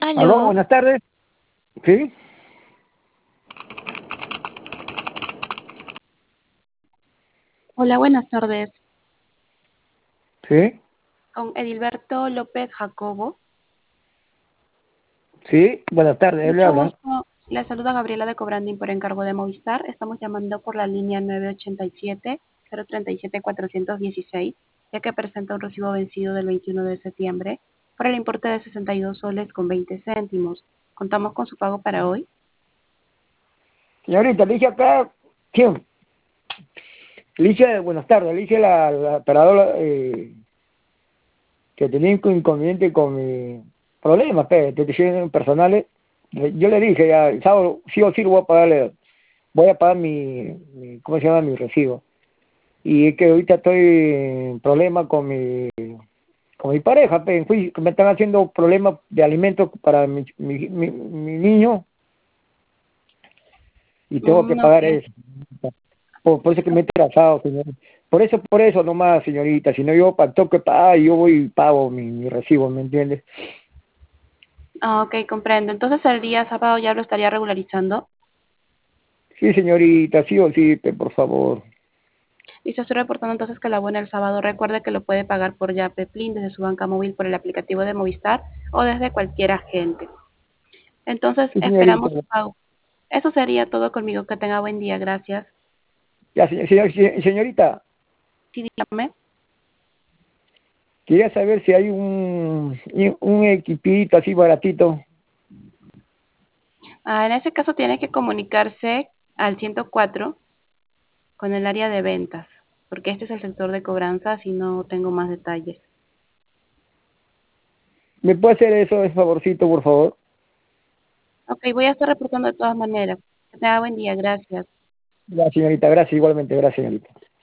Aló, Aló, buenas tardes. ¿Sí? hola, buenas tardes. ¿Sí? Con Edilberto López Jacobo. ¿Sí? Buenas tardes, él le Mucho habla. gusto. Le saluda Gabriela de Cobranding por encargo de Movistar. Estamos llamando por la línea 987-037-416, ya que presenta un recibo vencido del 21 de septiembre por el importe de 62 soles con 20 céntimos. Contamos con su pago para hoy. Señorita, le dije acá, ¿quién? Le dije, buenas tardes, le dije la operadora que tenía un inconveniente con mi problema, de decisiones personales. Yo le dije, ya, el sábado sí o sí lo voy a pagar ¿cómo se llama? Mi recibo. Y es que ahorita estoy en problema con mi pareja, que me están haciendo problemas de alimentos para mi niño y tengo que Ok. pagar eso. Por eso que me he atrasado, señor. Por eso nomás, señorita. Si no, yo tengo que pagar, yo voy y pago mi recibo, ¿me entiendes? Ok, comprendo. Entonces el día sábado ya lo estaría regularizando. Sí, señorita, sí o sí, por favor. Y se estoy reportando entonces que la abona el sábado. Recuerde que lo puede pagar por Yape Plin desde su banca móvil por el aplicativo de Movistar o desde cualquier agente. Entonces Sí, señorita. esperamos su pago. Eso sería todo conmigo. Que tenga buen día. Gracias. Ya, señorita, Sí, dígame. quería saber si hay un equipito así baratito. En ese caso tiene que comunicarse al 104 con el área de ventas, porque este es el sector de cobranzas y no tengo más detalles. ¿Me puede hacer eso, ese favorcito, por favor? Ok, voy a estar reportando de todas maneras. Que tenga buen día. Gracias. Ya, señorita, gracias, igualmente, gracias, señorita.